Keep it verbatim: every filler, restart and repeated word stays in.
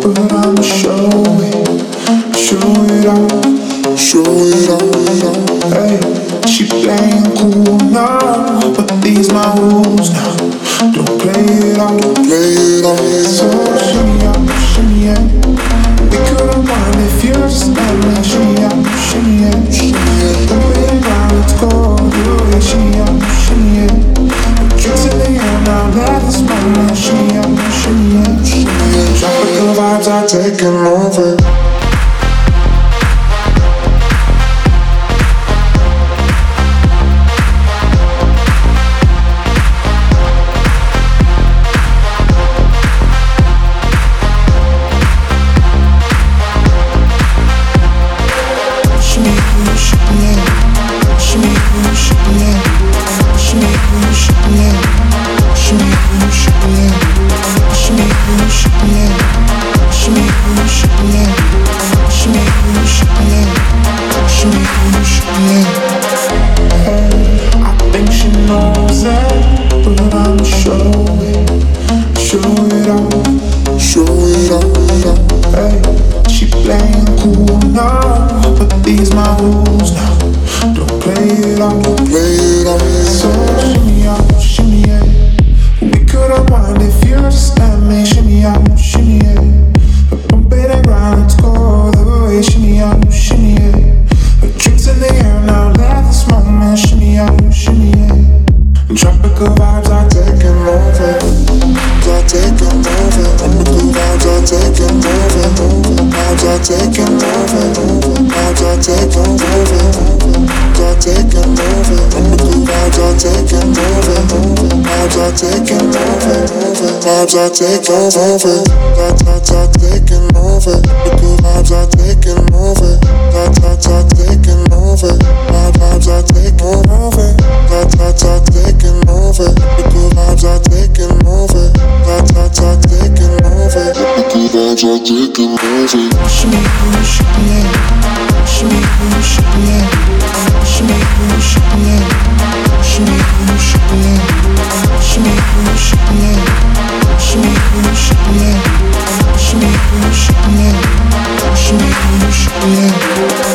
but I'ma show it, show it off, show it off. Hey, she playing cool now, but these my rules now. Don't play it off, don't play it off. So shimmy out, shimmy out. We couldn't mind if you just let me. Shimmy out, shimmy out, shimmy out. Don't play it down, let's go. Yeah, shimmy out, shimmy out. Drinks in the air now, let us run. Shimmy out, shimmy out, shimmy out. Tropical vibes are taking over. Vibes are taking over, vibes are taking over, the cool vibes are taking over, vibes are taking over, vibes are taking over, vibes are taking over, the cool vibes are taking over, vibes are taking over, the cool vibes are taking over. Shimmy, shimmy, shimmy, shimmy, shimmy, shimmy, shimmy, shimmy, shimmy, shimmy. Shimmy, shimmy, shimmy, shimmy, shimmy, shimmy.